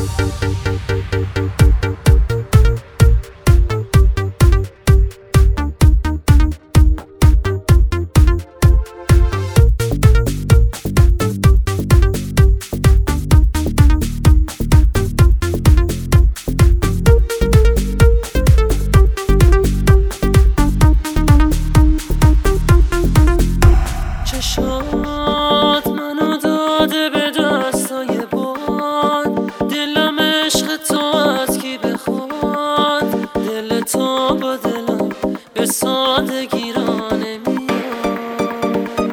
چشات منو داده به دستای باد، دلم عشق تو از کی بخواد، دل تو با دلم به سادگی را نمیاد.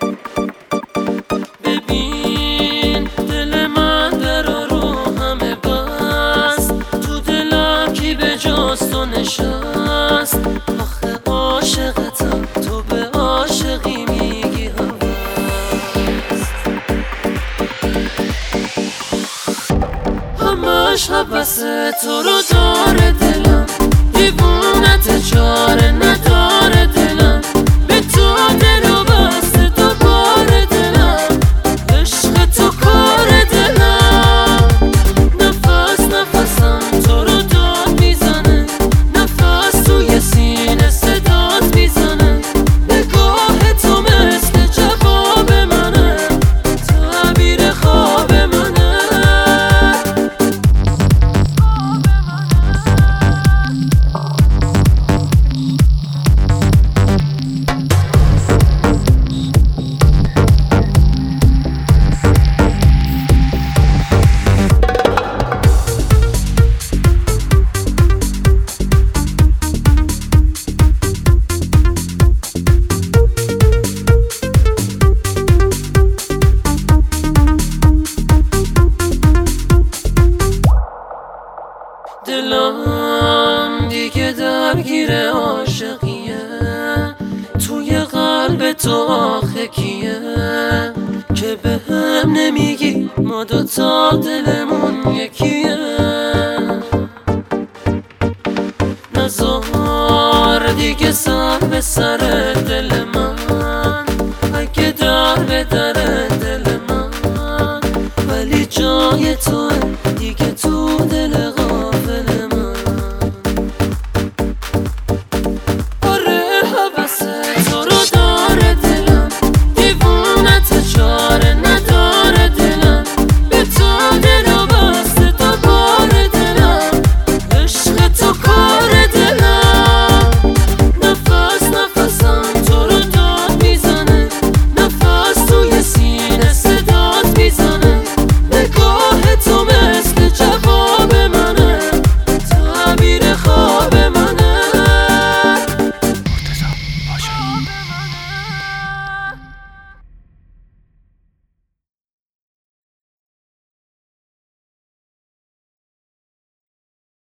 ببین دل من در رو همه بست، تو دلم کی به جز تو نشست. آخه عاشقتم تو به عاشقی میگی همش حوث تو رو داره دلم، دیوونت چاره نداره دلم، به تو دلو بسته دوباره دلم، عشق تو کار دلم. نفس نفسم تو رو داد میزنه، نفس توی سینه صدات میزنه، نگاه تو مثل جواب منه، تعبیر خواب منه. دلم دیگه درگیر عاشقیه، توی قلب تو آخه کیه که به هم نمیگی ما دوتا دلمون یکیه. نزار دیگه سر به سر دل من، اگه در به در دل من، ولی جای توه